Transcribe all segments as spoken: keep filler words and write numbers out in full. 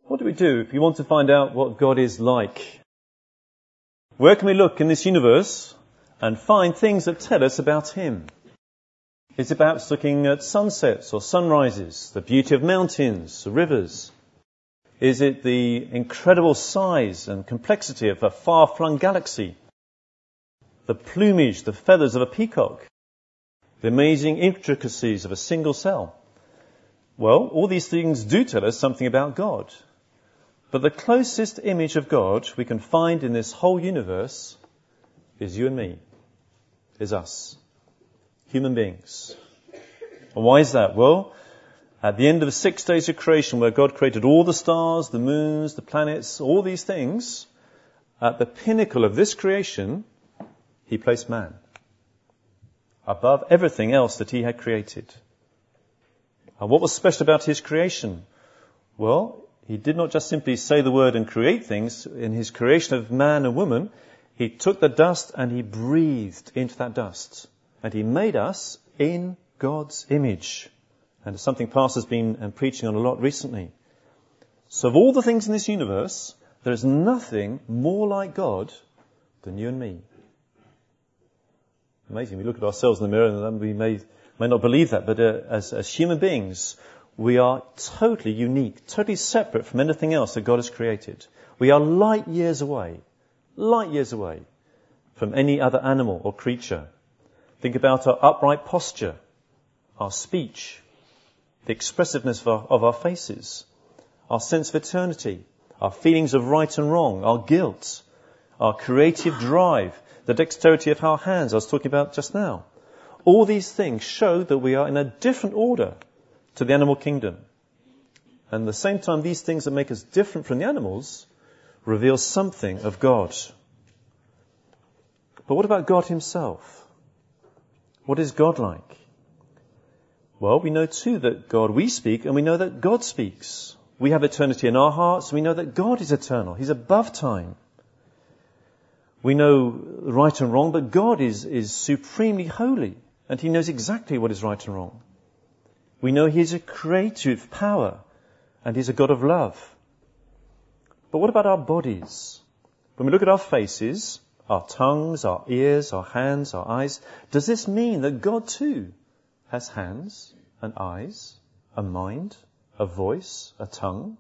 What do we do if we want to find out what God is like? Where can we look in this universe and find things that tell us about Him? Is it perhaps looking at sunsets or sunrises, the beauty of mountains, rivers? Is it the incredible size and complexity of a far-flung galaxy? The plumage, the feathers of a peacock? The amazing intricacies of a single cell? Well, all these things do tell us something about God. But the closest image of God we can find in this whole universe is you and me, is us, human beings. And why is that? Well, at the end of the six days of creation, where God created all the stars, the moons, the planets, all these things, at the pinnacle of this creation, He placed man above everything else that He had created. And what was special about His creation? Well, He did not just simply say the word and create things. In His creation of man and woman, He took the dust and He breathed into that dust. And He made us in God's image. And it's something Pastor's been um, preaching on a lot recently. So of all the things in this universe, there is nothing more like God than you and me. Amazing. We look at ourselves in the mirror and we may, may not believe that, but uh, as, as human beings, we are totally unique, totally separate from anything else that God has created. We are light years away, light years away from any other animal or creature. Think about our upright posture, our speech, the expressiveness of our, of our faces, our sense of eternity, our feelings of right and wrong, our guilt, our creative drive, the dexterity of our hands I was talking about just now. All these things show that we are in a different order to the animal kingdom. And at the same time, these things that make us different from the animals reveal something of God. But what about God Himself? What is God like? Well, we know too that God, we speak, and we know that God speaks. We have eternity in our hearts, and we know that God is eternal. He's above time. We know right and wrong, but God is, is supremely holy, and He knows exactly what is right and wrong. We know He is a creative power, and He's a God of love. But what about our bodies? When we look at our faces, our tongues, our ears, our hands, our eyes, does this mean that God too has hands and eyes, a mind, a voice, a tongue?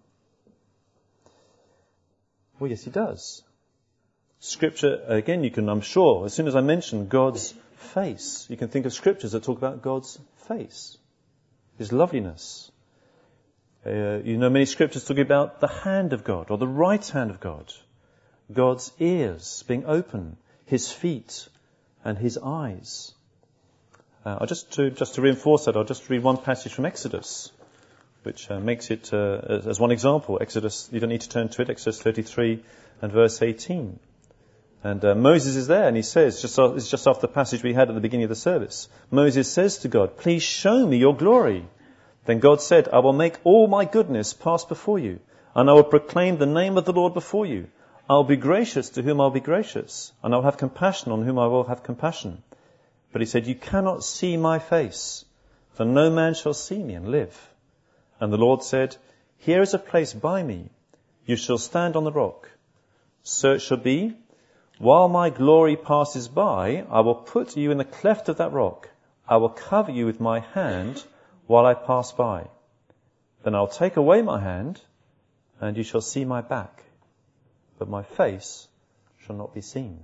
Well, yes, He does. Scripture, again, you can, I'm sure, as soon as I mention God's face, you can think of scriptures that talk about God's face, His loveliness. Uh, you know many scriptures talking about the hand of God, or the right hand of God, God's ears being open, His feet, and His eyes. Uh, I'll just to just to reinforce that, I'll just read one passage from Exodus, which uh, makes it uh, as, as one example. Exodus, you don't need to turn to it. Exodus thirty-three and verse eighteen. And uh, Moses is there, and he says, just uh, it's just after the passage we had at the beginning of the service. Moses says to God, "Please show me your glory." Then God said, "I will make all my goodness pass before you, and I will proclaim the name of the Lord before you. I will be gracious to whom I will be gracious, and I will have compassion on whom I will have compassion." But he said, "You cannot see my face, for no man shall see me and live." And the Lord said, "Here is a place by me. You shall stand on the rock. So it shall be, while my glory passes by, I will put you in the cleft of that rock. I will cover you with my hand while I pass by. Then I'll take away my hand, and you shall see my back, but my face shall not be seen."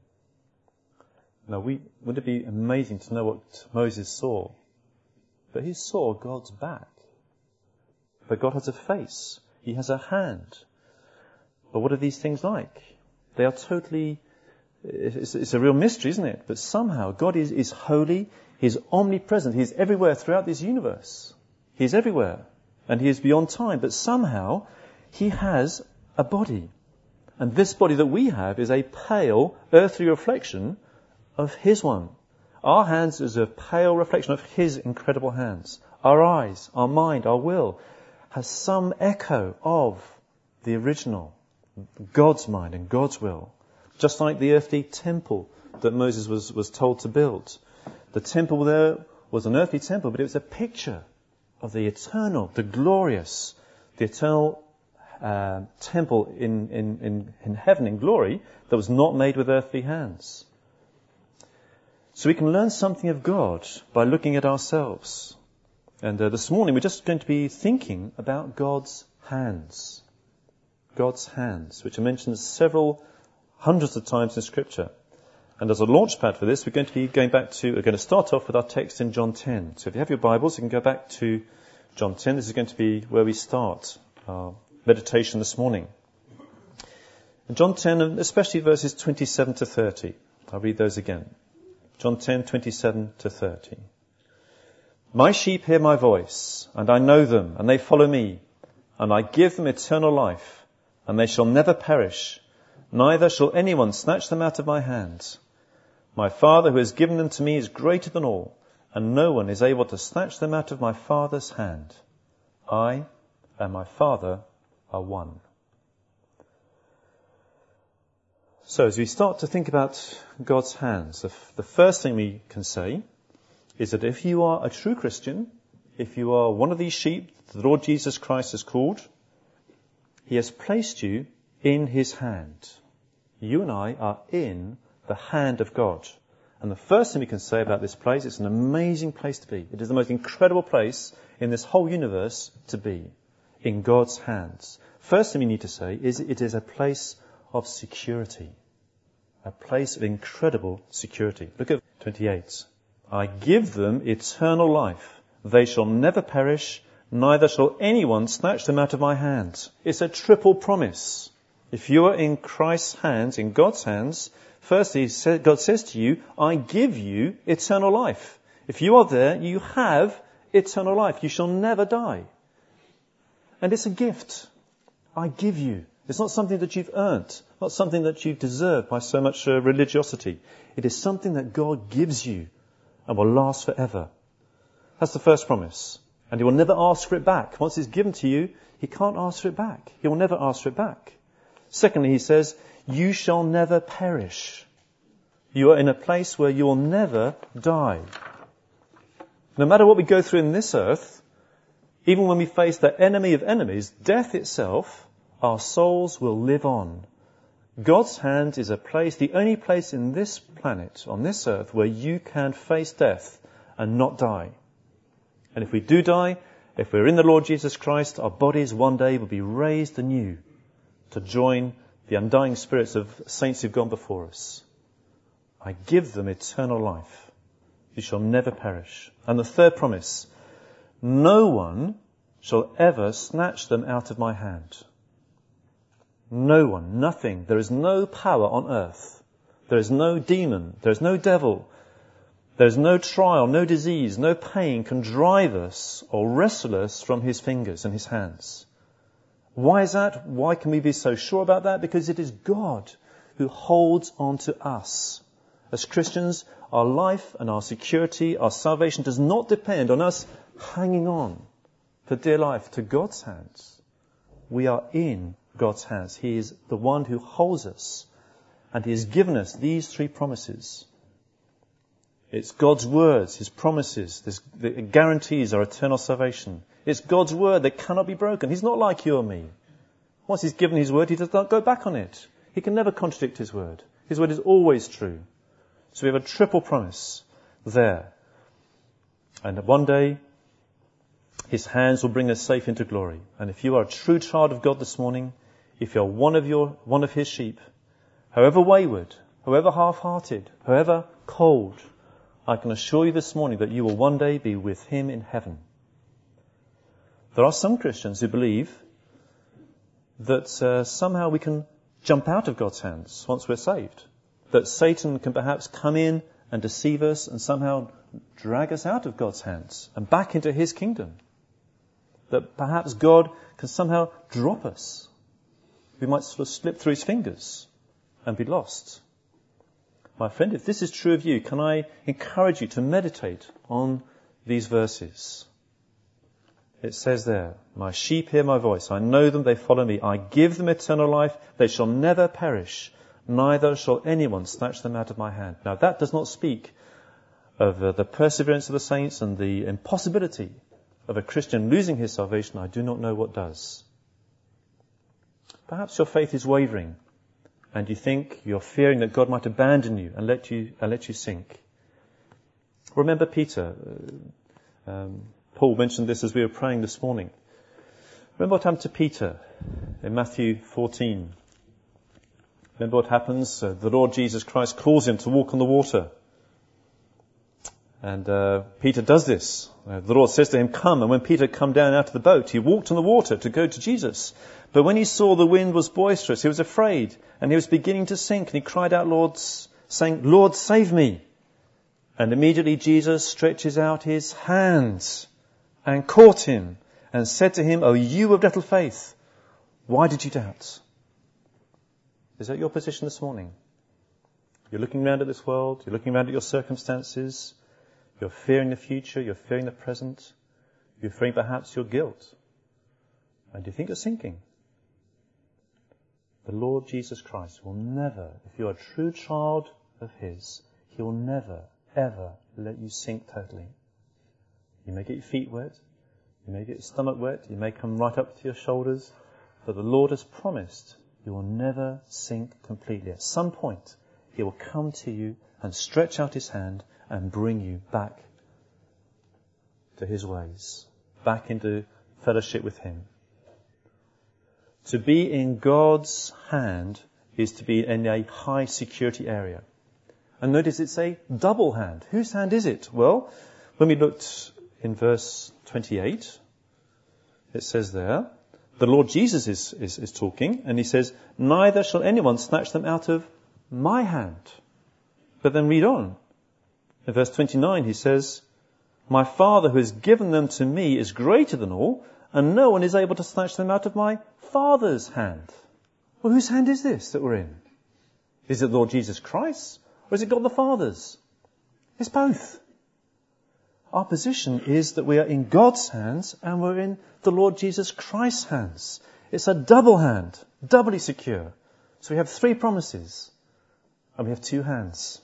Now, we, wouldn't it be amazing to know what Moses saw? But he saw God's back. But God has a face. He has a hand. But what are these things like? They are totally, it's, it's a real mystery, isn't it? But somehow God is, is holy, He's omnipresent, He's everywhere throughout this universe. He's everywhere, and He is beyond time, but somehow He has a body. And this body that we have is a pale, earthly reflection of His one. Our hands is a pale reflection of His incredible hands. Our eyes, our mind, our will has some echo of the original, God's mind and God's will. Just like the earthly temple that Moses was, was told to build. The temple there was an earthly temple, but it was a picture of the eternal, the glorious, the eternal uh, temple in, in, in, in heaven, in glory, that was not made with earthly hands. So we can learn something of God by looking at ourselves. And uh, this morning we're just going to be thinking about God's hands. God's hands, which are mentioned several hundreds of times in Scripture. And as a launch pad for this, we're going to be going back to, we're going to start off with our text in John ten. So if you have your Bibles, you can go back to John ten. This is going to be where we start our meditation this morning. In John ten, and especially verses twenty-seven to thirty. I'll read those again. John ten, twenty-seven to thirty. My sheep hear my voice, and I know them, and they follow me, and I give them eternal life, and they shall never perish, neither shall anyone snatch them out of my hand. My Father who has given them to me is greater than all, and no one is able to snatch them out of my Father's hand. I and my Father are one. So as we start to think about God's hands, the, f- the first thing we can say is that if you are a true Christian, if you are one of these sheep the Lord Jesus Christ has called, He has placed you in His hand. You and I are in the hand of God. And the first thing we can say about this place, it's an amazing place to be. It is the most incredible place in this whole universe to be, in God's hands. First thing we need to say is it is a place of security. A place of incredible security. Look at twenty-eight. I give them eternal life. They shall never perish, neither shall anyone snatch them out of my hand. It's a triple promise. If you are in Christ's hands, in God's hands, firstly, God says to you, I give you eternal life. If you are there, you have eternal life. You shall never die. And it's a gift. I give you. It's not something that you've earned, not something that you've deserved by so much uh, religiosity. It is something that God gives you and will last forever. That's the first promise. And He will never ask for it back. Once it's given to you, He can't ask for it back. He will never ask for it back. Secondly, He says, you shall never perish. You are in a place where you will never die. No matter what we go through in this earth, even when we face the enemy of enemies, death itself, our souls will live on. God's hand is a place, the only place in this planet, on this earth, where you can face death and not die. And if we do die, if we're in the Lord Jesus Christ, our bodies one day will be raised anew to join the undying spirits of saints who've gone before us. I give them eternal life. You shall never perish. And the third promise, no one shall ever snatch them out of my hand. No one, nothing. There is no power on earth. There is no demon. There is no devil. There is no trial, no disease, no pain can drive us or wrestle us from His fingers and His hands. Why is that? Why can we be so sure about that? Because it is God who holds on to us. As Christians, our life and our security, our salvation does not depend on us hanging on for dear life to God's hands. We are in God's hands. He is the one who holds us. And He has given us these three promises. It's God's words, His promises, the guarantees our eternal salvation. It's God's word that cannot be broken. He's not like you or me. Once He's given His word, He does not go back on it. He can never contradict His word. His word is always true. So we have a triple promise there. And one day, His hands will bring us safe into glory. And if you are a true child of God this morning, if you're one of your, one of His sheep, however wayward, however half-hearted, however cold, I can assure you this morning that you will one day be with Him in heaven. There are some Christians who believe that uh, somehow we can jump out of God's hands once we're saved. That Satan can perhaps come in and deceive us and somehow drag us out of God's hands and back into His kingdom. That perhaps God can somehow drop us. We might sort of slip through His fingers and be lost. My friend, if this is true of you, can I encourage you to meditate on these verses? It says there, my sheep hear my voice. I know them, they follow me. I give them eternal life. They shall never perish. Neither shall anyone snatch them out of my hand. Now that does not speak of uh, the perseverance of the saints and the impossibility of a Christian losing his salvation. I do not know what does. Perhaps your faith is wavering and you think you're fearing that God might abandon you and let you, and let you sink. Remember Peter. Um, Paul mentioned this as we were praying this morning. Remember what happened to Peter in Matthew fourteen. Remember what happens? Uh, the Lord Jesus Christ calls him to walk on the water. And uh, Peter does this. Uh, the Lord says to him, come. And when Peter come down out of the boat, he walked on the water to go to Jesus. But when he saw the wind was boisterous, he was afraid. And he was beginning to sink. And he cried out, Lord, saying, Lord, save me. And immediately Jesus stretches out his hands and caught him and said to him, O you of little faith, why did you doubt? Is that your position this morning? You're looking around at this world, you're looking around at your circumstances, you're fearing the future, you're fearing the present, you're fearing perhaps your guilt, and you think you're sinking. The Lord Jesus Christ will never, if you're a true child of His, He will never, ever let you sink totally. You may get your feet wet, you may get your stomach wet, you may come right up to your shoulders, but the Lord has promised you will never sink completely. At some point, He will come to you and stretch out His hand and bring you back to His ways, back into fellowship with Him. To be in God's hand is to be in a high security area. And notice it's a double hand. Whose hand is it? Well, when we looked in verse twenty-eight, it says there, the Lord Jesus is, is, is talking, and He says, neither shall anyone snatch them out of my hand. But then read on. In verse twenty-nine, He says, my Father who has given them to me is greater than all, and no one is able to snatch them out of my Father's hand. Well, whose hand is this that we're in? Is it Lord Jesus Christ? Or is it God the Father's? It's both. Our position is that we are in God's hands and we're in the Lord Jesus Christ's hands. It's a double hand, doubly secure. So we have three promises and we have two hands.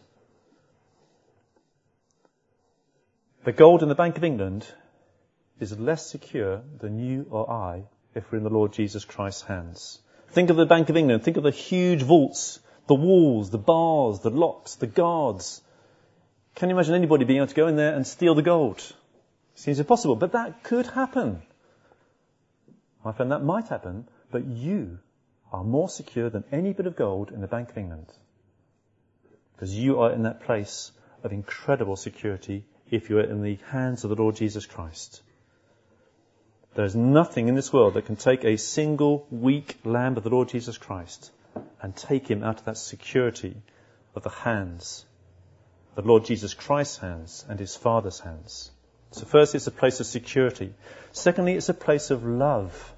The gold in the Bank of England is less secure than you or I if we're in the Lord Jesus Christ's hands. Think of the Bank of England. Think of the huge vaults, the walls, the bars, the locks, the guards. Can you imagine anybody being able to go in there and steal the gold? Seems impossible, but that could happen. My friend, that might happen, but you are more secure than any bit of gold in the Bank of England. Because you are in that place of incredible security if you are in the hands of the Lord Jesus Christ. There is nothing in this world that can take a single weak lamb of the Lord Jesus Christ and take him out of that security of the hands, the Lord Jesus Christ's hands and His Father's hands. So first, it's a place of security. Secondly, it's a place of love.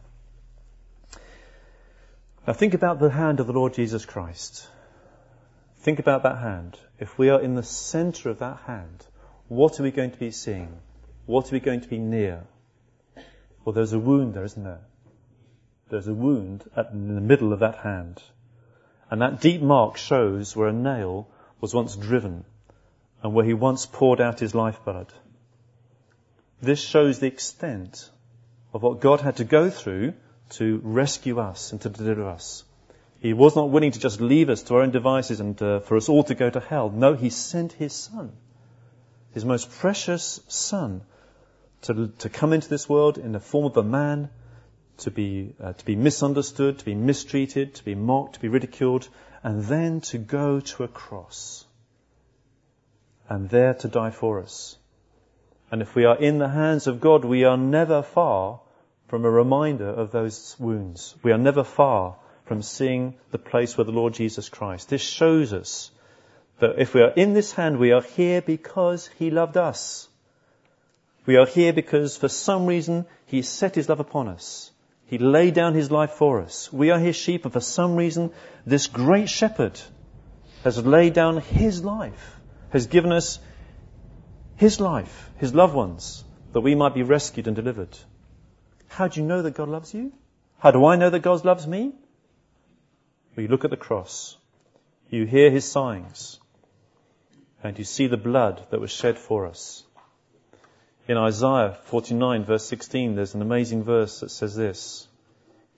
Now think about the hand of the Lord Jesus Christ. Think about that hand. If we are in the centre of that hand, what are we going to be seeing? What are we going to be near? Well, there's a wound there, isn't there? There's a wound at, in the middle of that hand. And that deep mark shows where a nail was once driven and where He once poured out His lifeblood. This shows the extent of what God had to go through to rescue us and to deliver us. He was not willing to just leave us to our own devices and uh, for us all to go to hell. No, He sent His Son, His most precious Son, to, to come into this world in the form of a man, to be, uh, to be misunderstood, to be mistreated, to be mocked, to be ridiculed, and then to go to a cross and there to die for us. And if we are in the hands of God, we are never far from a reminder of those wounds. We are never far from seeing the place where the Lord Jesus Christ. This shows us that if we are in this hand, we are here because He loved us. We are here because for some reason He set His love upon us. He laid down His life for us. We are His sheep, and for some reason this great shepherd has laid down His life, has given us His life, His loved ones, that we might be rescued and delivered. How do you know that God loves you? How do I know that God loves me? Well, you look at the cross, you hear His sighings, and you see the blood that was shed for us. In Isaiah forty-nine verse sixteen, there's an amazing verse that says this: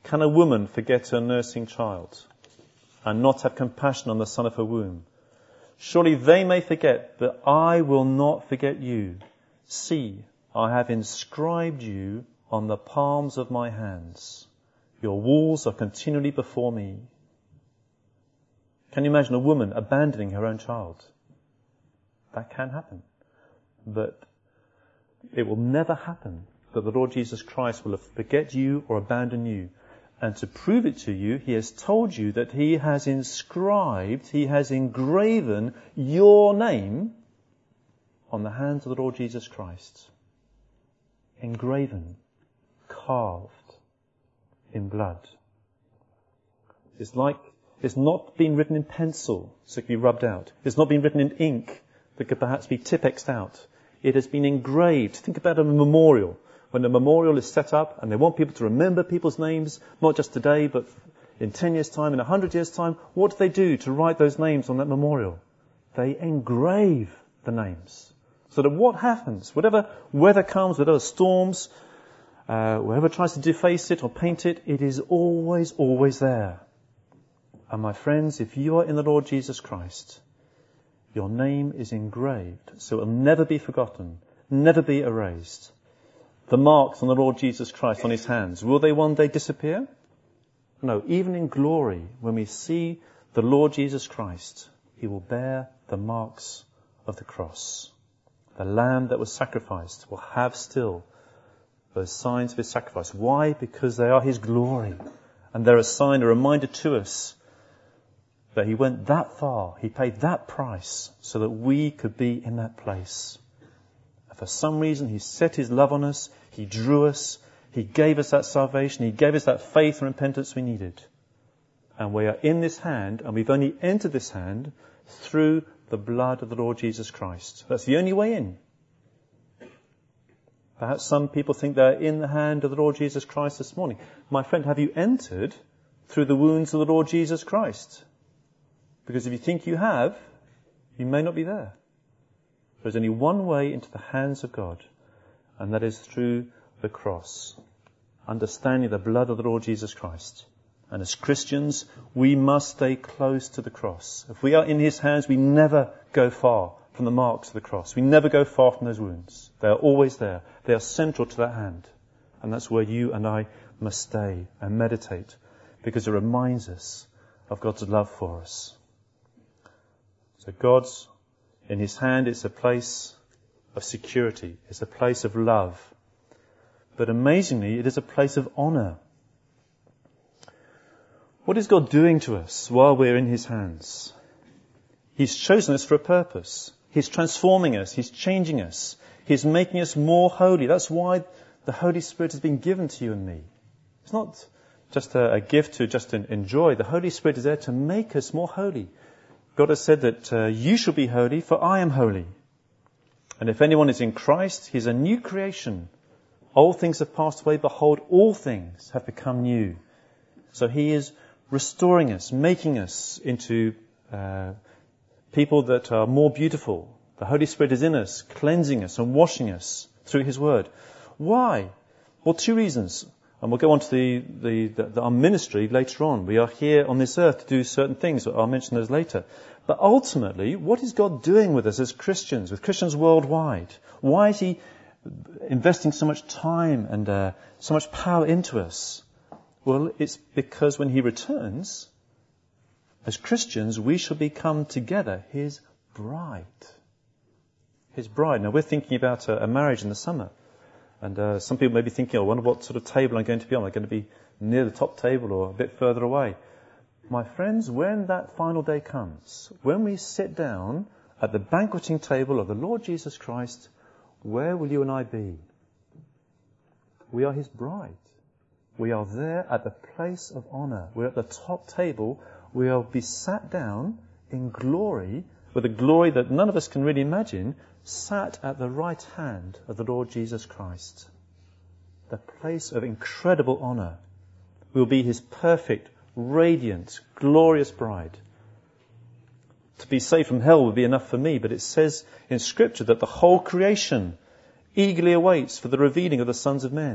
Can a woman forget her nursing child and not have compassion on the son of her womb? Surely they may forget, but I will not forget you. See, I have inscribed you on the palms of my hands. Your walls are continually before me. Can you imagine a woman abandoning her own child? That can happen. But it will never happen that the Lord Jesus Christ will forget you or abandon you. And to prove it to you, he has told you that he has inscribed, he has engraven your name on the hands of the Lord Jesus Christ. Engraven, carved in blood. It's like it's not been written in pencil, so it can be rubbed out. It's not been written in ink that could perhaps be Tipp-Exed out. It has been engraved. Think about a memorial. When a memorial is set up and they want people to remember people's names, not just today, but in ten years' time, in a hundred years' time, what do they do to write those names on that memorial? They engrave the names. So that what happens, whatever weather comes, whatever storms, uh, whoever tries to deface it or paint it, it is always, always there. And my friends, if you are in the Lord Jesus Christ, your name is engraved, so it will never be forgotten, never be erased. The marks on the Lord Jesus Christ on his hands, will they one day disappear? No, even in glory, when we see the Lord Jesus Christ, he will bear the marks of the cross. The lamb that was sacrificed will have still those signs of his sacrifice. Why? Because they are his glory. And they're a sign, a reminder to us that he went that far, he paid that price so that we could be in that place. And for some reason, he set his love on us, he drew us, he gave us that salvation, he gave us that faith and repentance we needed. And we are in this hand, and we've only entered this hand through the blood of the Lord Jesus Christ. That's the only way in. Perhaps some people think they're in the hand of the Lord Jesus Christ this morning. My friend, have you entered through the wounds of the Lord Jesus Christ? Because if you think you have, you may not be there. There's only one way into the hands of God, and that is through the cross. Understanding the blood of the Lord Jesus Christ. And as Christians, we must stay close to the cross. If we are in his hands, we never go far from the marks of the cross. We never go far from those wounds. They are always there. They are central to that hand. And that's where you and I must stay and meditate, because it reminds us of God's love for us. So God's, in his hand, it's a place of security. It's a place of love. But amazingly, it is a place of honour. What is God doing to us while we're in his hands? He's chosen us for a purpose. He's transforming us. He's changing us. He's making us more holy. That's why the Holy Spirit has been given to you and me. It's not just a, a gift to just enjoy. The Holy Spirit is there to make us more holy. God has said that uh, you shall be holy, for I am holy. And if anyone is in Christ, he is a new creation. Old things have passed away. Behold, all things have become new. So he is restoring us, making us into uh, people that are more beautiful. The Holy Spirit is in us, cleansing us and washing us through his word. Why? Well, two reasons. And we'll go on to the, the, the, the, our ministry later on. We are here on this earth to do certain things. I'll mention those later. But ultimately, what is God doing with us as Christians, with Christians worldwide? Why is he investing so much time and uh, so much power into us? Well, it's because when he returns, as Christians, we shall become together his bride. His bride. Now, we're thinking about a, a marriage in the summer. And uh, some people may be thinking, oh, I wonder what sort of table I'm going to be on. Am I going to be near the top table or a bit further away? My friends, when that final day comes, when we sit down at the banqueting table of the Lord Jesus Christ, where will you and I be? We are his bride. We are there at the place of honour. We're at the top table. We'll be sat down in glory, with a glory that none of us can really imagine, sat at the right hand of the Lord Jesus Christ. The place of incredible honour. We'll be his perfect, radiant, glorious bride. To be saved from hell would be enough for me, but it says in Scripture that the whole creation eagerly awaits for the revealing of the sons of men.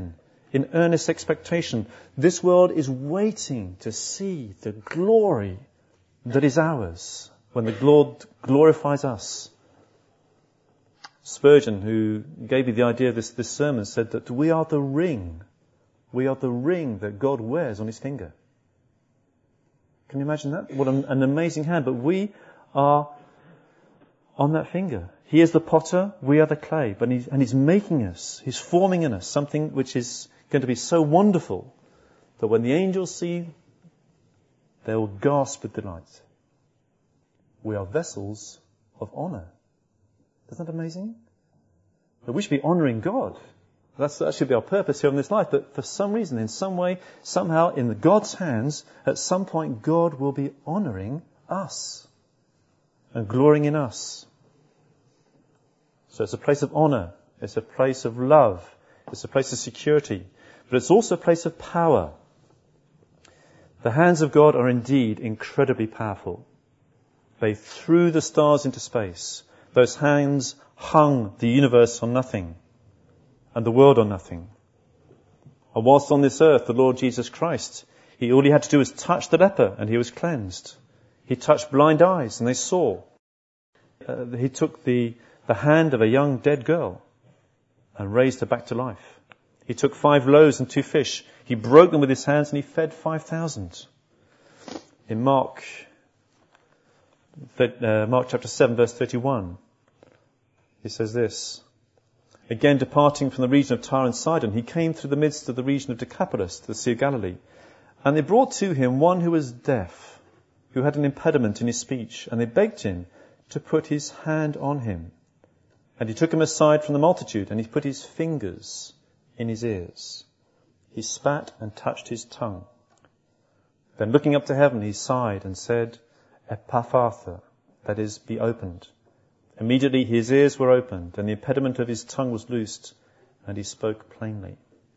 in earnest expectation. This world is waiting to see the glory that is ours when the Lord glorifies us. Spurgeon, who gave me the idea of this, this sermon, said that we are the ring. We are the ring that God wears on his finger. Can you imagine that? What an, an amazing hand. But we are on that finger. He is the potter, we are the clay. But he's, and he's making us, he's forming in us something which is going to be so wonderful that when the angels see, they will gasp with delight. We are vessels of honour. Isn't that amazing? But we should be honouring God. That's, that should be our purpose here on this life. But for some reason, in some way, somehow, in God's hands, at some point, God will be honouring us and glorying in us. So it's a place of honour. It's a place of love. It's a place of security. But it's also a place of power. The hands of God are indeed incredibly powerful. They threw the stars into space. Those hands hung the universe on nothing and the world on nothing. And whilst on this earth, the Lord Jesus Christ, he, all he had to do was touch the leper and he was cleansed. He touched blind eyes and they saw. Uh, he took the, the hand of a young dead girl and raised her back to life. He took five loaves and two fish. He broke them with his hands and he fed five thousand. In Mark, uh, Mark chapter seven, verse thirty-one, he says this: Again, departing from the region of Tyre and Sidon, he came through the midst of the region of Decapolis to the Sea of Galilee. And they brought to him one who was deaf, who had an impediment in his speech, and they begged him to put his hand on him. And he took him aside from the multitude, and he put his fingers in his ears. He spat and touched his tongue. Then looking up to heaven, he sighed and said, Epaphatha, that is, be opened. Immediately his ears were opened, and the impediment of his tongue was loosed, and he spoke plainly.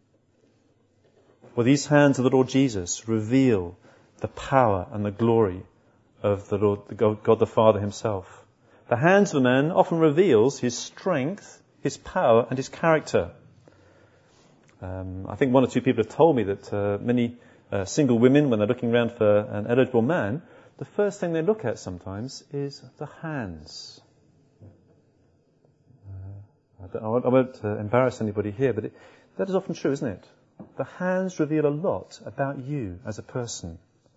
Well, these hands of the Lord Jesus reveal the power and the glory of the Lord, the God, God the Father himself. The hands of a man often reveals his strength, his power, and his character. Um, I think one or two people have told me that uh, many uh, single women, when they're looking around for an eligible man, the first thing they look at sometimes is the hands. Uh, I won't, I won't uh, embarrass anybody here, but it, that is often true, isn't it? The hands reveal a lot about you as a person.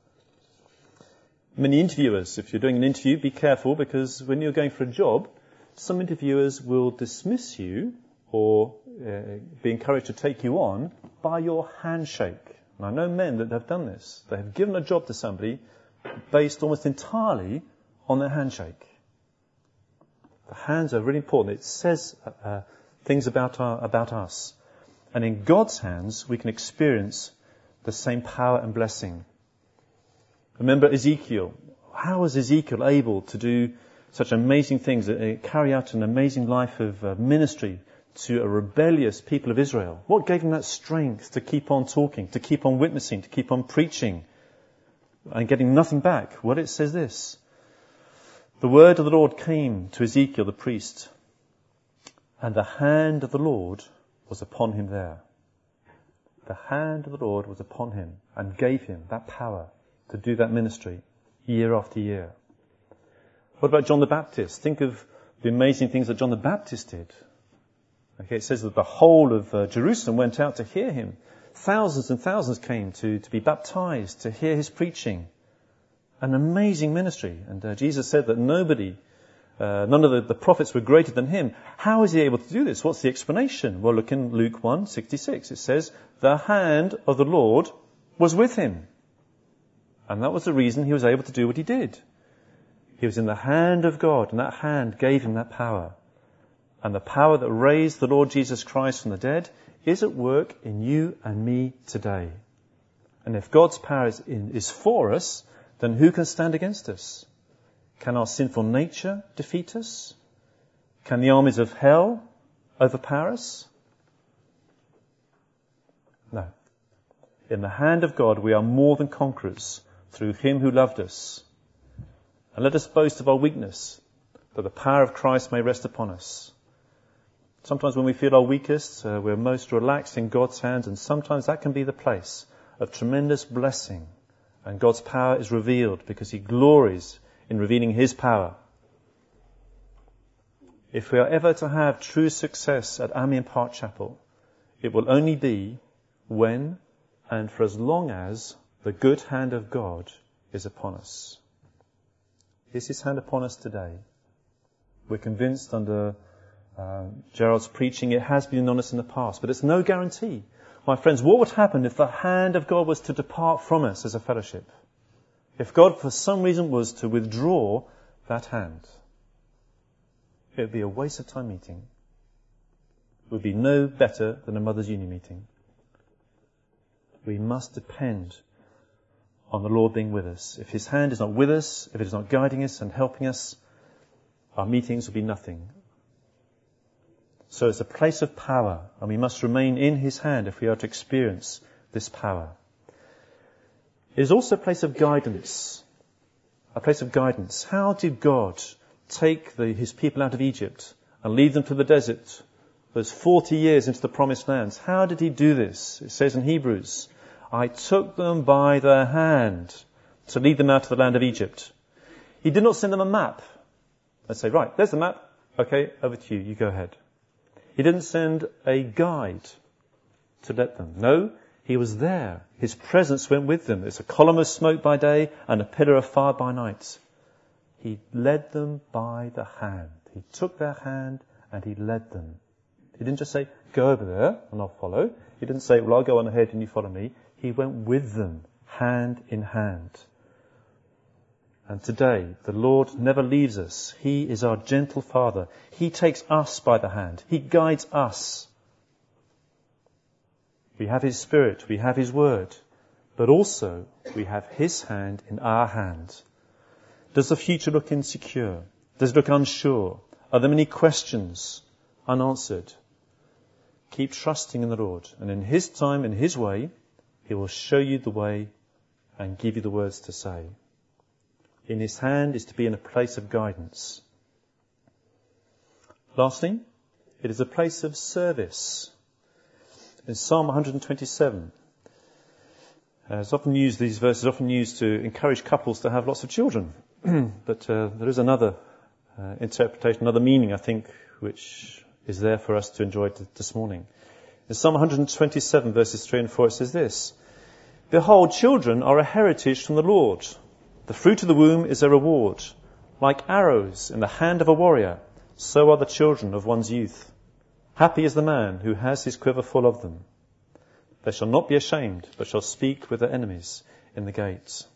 Many interviewers, if you're doing an interview, be careful, because when you're going for a job, some interviewers will dismiss you or uh, be encouraged to take you on by your handshake. And I know men that have done this. They have given a job to somebody based almost entirely on their handshake. The hands are really important. It says uh, uh, things about our, about us. And in God's hands, we can experience the same power and blessing. Remember Ezekiel. How was Ezekiel able to do such amazing things, uh, carry out an amazing life of uh, ministry to a rebellious people of Israel? What gave him that strength to keep on talking, to keep on witnessing, to keep on preaching and getting nothing back? Well, it says this: the word of the Lord came to Ezekiel the priest, and the hand of the Lord was upon him there. The hand of the Lord was upon him and gave him that power to do that ministry year after year. What about John the Baptist? Think of the amazing things that John the Baptist did. Okay, it says that the whole of uh, Jerusalem went out to hear him. Thousands and thousands came to, to be baptized, to hear his preaching. An amazing ministry. And uh, Jesus said that nobody, uh, none of the, the prophets were greater than him. How is he able to do this? What's the explanation? Well, look in Luke one sixty-six. It says, the hand of the Lord was with him. And that was the reason he was able to do what he did. He was in the hand of God, and that hand gave him that power. And the power that raised the Lord Jesus Christ from the dead is at work in you and me today. And if God's power is, in, is for us, then who can stand against us? Can our sinful nature defeat us? Can the armies of hell overpower us? No. In the hand of God we are more than conquerors through him who loved us. And let us boast of our weakness, that the power of Christ may rest upon us. Sometimes when we feel our weakest, uh, we're most relaxed in God's hands, and sometimes that can be the place of tremendous blessing. And God's power is revealed because He glories in revealing His power. If we are ever to have true success at Amiens Park Chapel, it will only be when and for as long as the good hand of God is upon us. Is His hand upon us today? We're convinced under uh, Gerald's preaching it has been on us in the past, but it's no guarantee. My friends, what would happen if the hand of God was to depart from us as a fellowship? If God for some reason was to withdraw that hand? It would be a waste of time meeting. It would be no better than a Mothers' Union meeting. We must depend on the Lord being with us. If His hand is not with us, if it is not guiding us and helping us, our meetings will be nothing. So it's a place of power, and we must remain in His hand if we are to experience this power. It is also a place of guidance. A place of guidance. How did God take the, His people out of Egypt and lead them to the desert, those forty years into the promised lands? How did He do this? It says in Hebrews, I took them by the hand to lead them out to the land of Egypt. He did not send them a map and say, right, there's the map. Okay, over to you. You go ahead. He didn't send a guide to let them. No, He was there. His presence went with them. It's a column of smoke by day and a pillar of fire by night. He led them by the hand. He took their hand and He led them. He didn't just say, go over there and I'll follow. He didn't say, well, I'll go on ahead and you follow me. He went with them, hand in hand. And today, the Lord never leaves us. He is our gentle Father. He takes us by the hand. He guides us. We have His Spirit. We have His Word. But also, we have His hand in our hand. Does the future look insecure? Does it look unsure? Are there many questions unanswered? Keep trusting in the Lord. And in His time, in His way, He will show you the way and give you the words to say. In His hand is to be in a place of guidance. Lastly, it is a place of service. In Psalm one twenty-seven, uh, it's often used, these verses are often used to encourage couples to have lots of children. But uh, there is another uh, interpretation, another meaning, I think, which is there for us to enjoy t- this morning. In Psalm one twenty-seven, verses three and four, it says this, Behold, children are a heritage from the Lord. The fruit of the womb is a reward. Like arrows in the hand of a warrior, so are the children of one's youth. Happy is the man who has his quiver full of them. They shall not be ashamed, but shall speak with their enemies in the gates.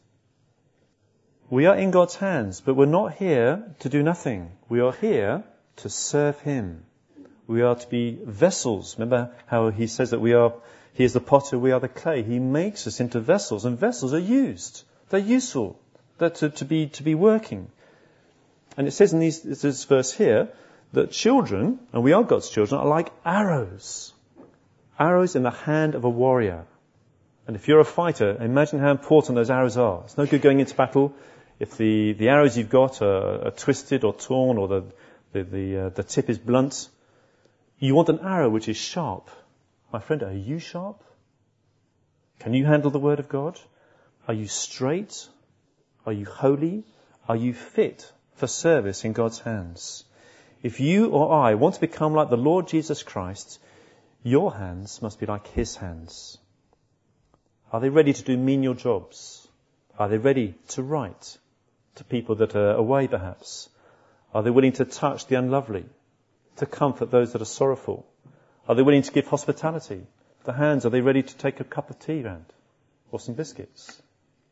We are in God's hands, but we're not here to do nothing. We are here to serve Him. We are to be vessels. Remember how He says that we are, He is the potter, we are the clay. He makes us into vessels, and vessels are used. They're useful. They're to, to be to be working. And it says in these, this verse here that children, and we are God's children, are like arrows. Arrows in the hand of a warrior. And if you're a fighter, imagine how important those arrows are. It's no good going into battle if the, the arrows you've got are, are twisted or torn or the the the, uh, the tip is blunt. You want an arrow which is sharp. My friend, are you sharp? Can you handle the Word of God? Are you straight? Are you holy? Are you fit for service in God's hands? If you or I want to become like the Lord Jesus Christ, your hands must be like His hands. Are they ready to do menial jobs? Are they ready to write to people that are away perhaps? Are they willing to touch the unlovely, to comfort those that are sorrowful? Are they willing to give hospitality? The hands, are they ready to take a cup of tea round or some biscuits?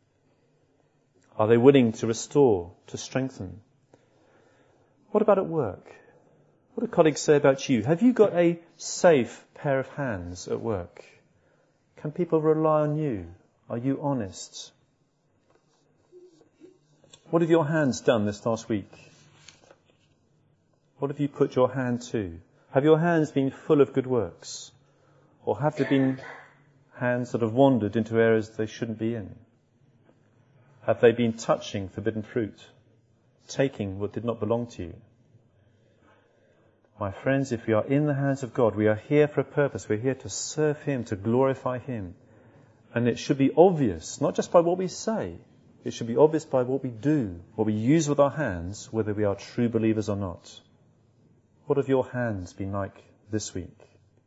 Are they willing to restore, to strengthen? What about at work? What do colleagues say about you? Have you got a safe pair of hands at work? Can people rely on you? Are you honest? What have your hands done this last week? What have you put your hand to? Have your hands been full of good works? Or have there been hands that have wandered into areas they shouldn't be in? Have they been touching forbidden fruit? Taking what did not belong to you? My friends, if we are in the hands of God, we are here for a purpose. We're here to serve Him, to glorify Him. And it should be obvious, not just by what we say. It should be obvious by what we do, what we use with our hands, whether we are true believers or not. What have your hands been like this week?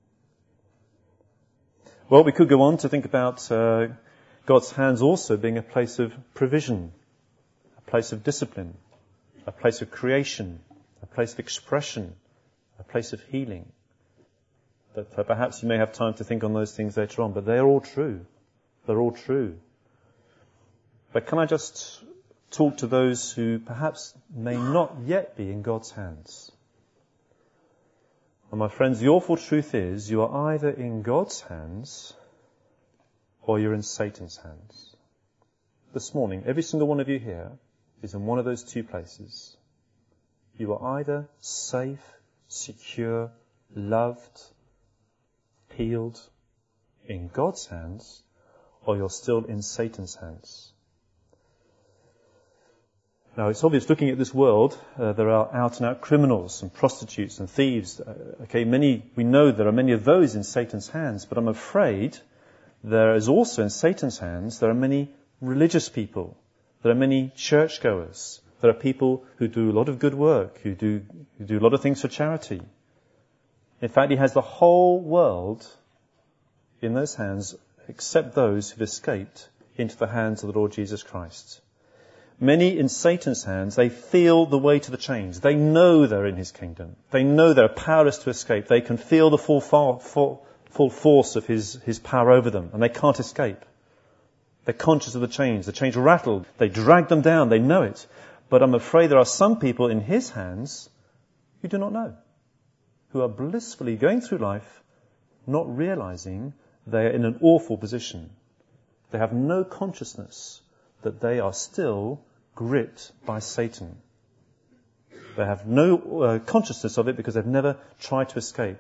Well, we could go on to think about uh, God's hands also being a place of provision, a place of discipline, a place of creation, a place of expression, a place of healing. But uh, perhaps you may have time to think on those things later on, but they're all true. They're all true. But can I just talk to those who perhaps may not yet be in God's hands? And my friends, the awful truth is you are either in God's hands or you're in Satan's hands. This morning, every single one of you here is in one of those two places. You are either safe, secure, loved, healed in God's hands, or you're still in Satan's hands. Now, it's obvious looking at this world, uh, there are out-and-out criminals and prostitutes and thieves. Uh, okay, many, we know there are many of those in Satan's hands, but I'm afraid there is also in Satan's hands, there are many religious people. There are many churchgoers. There are people who do a lot of good work, who do, who do a lot of things for charity. In fact, he has the whole world in those hands, except those who've escaped into the hands of the Lord Jesus Christ. Many in Satan's hands, they feel the way to the chains. They know they're in his kingdom. They know they're powerless to escape. They can feel the full, full, full force of his, his power over them, and they can't escape. They're conscious of the chains. The chains rattle. They drag them down. They know it. But I'm afraid there are some people in his hands who do not know, who are blissfully going through life, not realizing they are in an awful position. They have no consciousness that they are still gripped by Satan. They have no uh, consciousness of it because they've never tried to escape.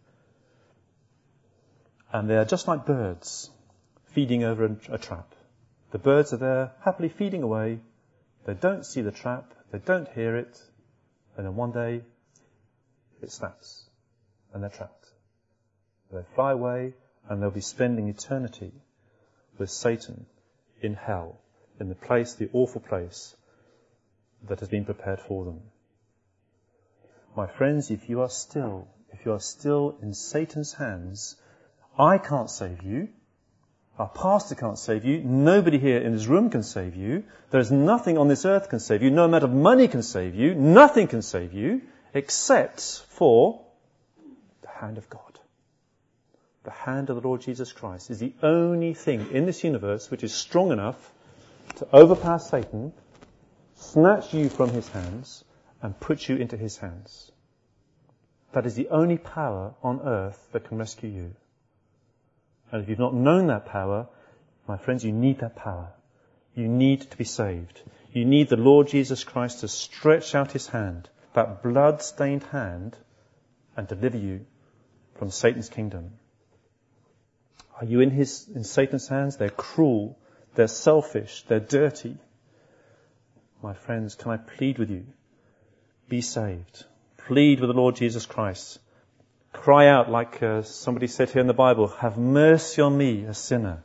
And they are just like birds feeding over a, a trap. The birds are there happily feeding away. They don't see the trap. They don't hear it. And then one day it snaps and they're trapped. They fly away and they'll be spending eternity with Satan in hell, in the place, the awful place that has been prepared for them. My friends, if you are still, if you are still in Satan's hands, I can't save you. Our pastor can't save you. Nobody here in this room can save you. There is nothing on this earth can save you. No amount of money can save you. Nothing can save you except for the hand of God. The hand of the Lord Jesus Christ is the only thing in this universe which is strong enough to overpower Satan, snatch you from his hands, and put you into his hands. That is the only power on earth that can rescue you. And if you've not known that power, my friends, you need that power. You need to be saved. You need the Lord Jesus Christ to stretch out his hand, that blood-stained hand, and deliver you from Satan's kingdom. Are you in his, in Satan's hands? They're cruel. They're selfish. They're dirty. My friends, can I plead with you? Be saved. Plead with the Lord Jesus Christ. Cry out like uh, somebody said here in the Bible, have mercy on me, a sinner.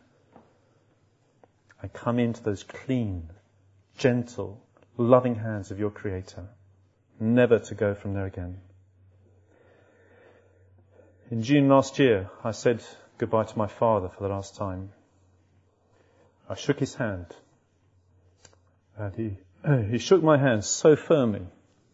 I come into those clean, gentle, loving hands of your Creator, never to go from there again. In June last year, I said goodbye to my father for the last time. I shook his hand, and he, he shook my hand so firmly.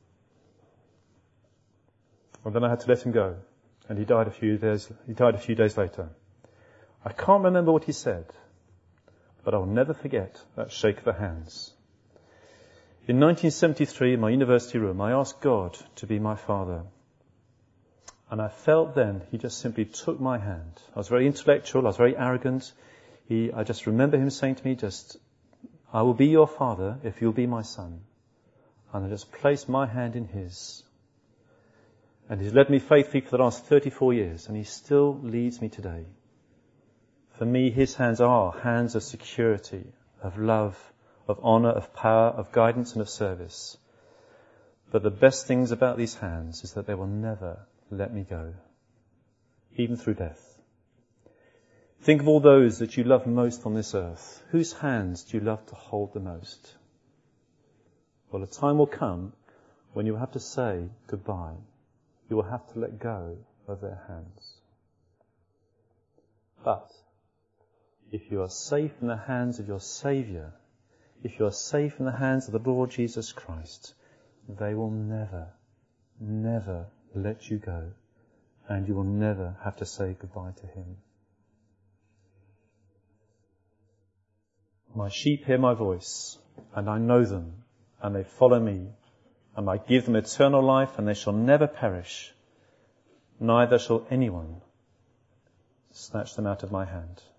And then I had to let him go. And he died a few days, he died a few days later. I can't remember what he said, but I'll never forget that shake of the hands. In nineteen seventy-three, in my university room, I asked God to be my father. And I felt then he just simply took my hand. I was very intellectual, I was very arrogant. He, I just remember him saying to me, just, I will be your father if you'll be my son. And I just placed my hand in his. And he's led me faithfully for the last thirty-four years, and he still leads me today. For me, his hands are hands of security, of love, of honour, of power, of guidance and of service. But the best things about these hands is that they will never let me go, even through death. Think of all those that you love most on this earth. Whose hands do you love to hold the most? Well, a time will come when you will have to say goodbye. You will have to let go of their hands. But if you are safe in the hands of your Saviour, if you are safe in the hands of the Lord Jesus Christ, they will never, never let you go, and you will never have to say goodbye to Him. My sheep hear my voice, and I know them, and they follow me, and I give them eternal life, and they shall never perish, neither shall anyone snatch them out of my hand.